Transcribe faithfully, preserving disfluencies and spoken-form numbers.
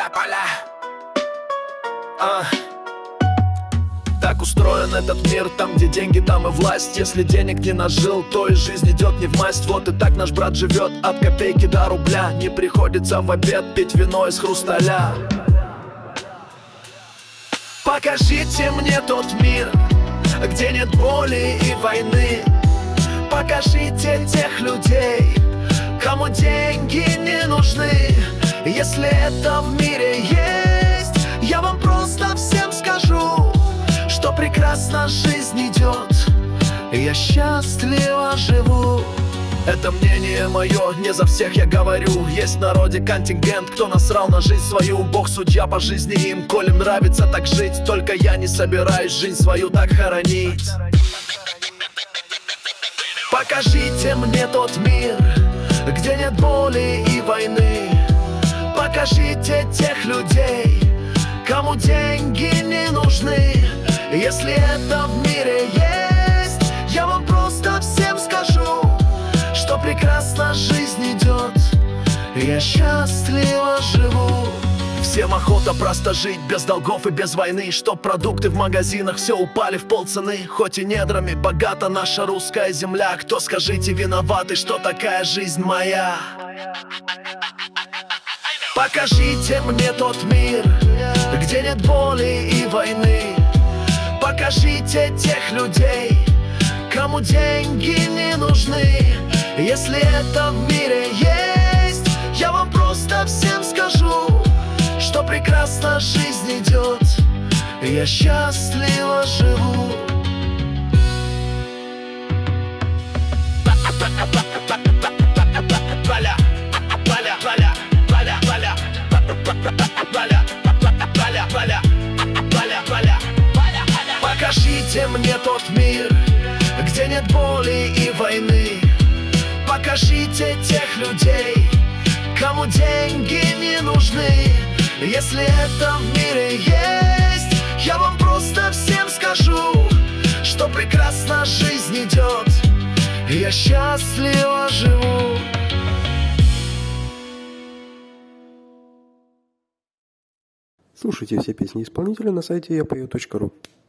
поля, поля. А. Так устроен этот мир, там где деньги, там и власть. Если денег не нажил, то и жизнь идет не в масть. Вот и так наш брат живет от копейки до рубля. Не приходится в обед пить вино из хрусталя. Покажите мне тот мир, где нет боли и войны. Покажите тех людей, кому деньги не нужны. Если это в мире есть, я вам просто всем скажу, что прекрасно жизнь идет, и я счастливо живу. Это мнение мое, не за всех я говорю. Есть в народе контингент, кто насрал на жизнь свою. Бог судья по жизни им, коли им нравится так жить. Только я не собираюсь жизнь свою так хоронить. Покажите мне тот мир, где нет боли и войны. Покажите тех людей, кому деньги не нужны. Если это в мире есть, я вам просто всем скажу, что прекрасно жизнь идет, и я счастливо живу. Всем охота просто жить без долгов и без войны, чтоб продукты в магазинах все упали в полцены. Хоть и недрами богата наша русская земля, кто, скажите, виноваты, что такая жизнь моя? Покажите мне тот мир, где нет боли и войны. Покажите тех людей, кому деньги не нужны. Если это в мире есть, я вам просто всем скажу, что прекрасно жизнь идет, и я счастливо живу. Покажите мне тот мир, где нет боли и войны. Покажите тех людей, кому деньги не нужны. Если это в мире есть, я вам просто всем скажу, что прекрасно жизнь идет, и я счастливо живу. Слушайте все песни исполнителя на сайте я пою точка ру.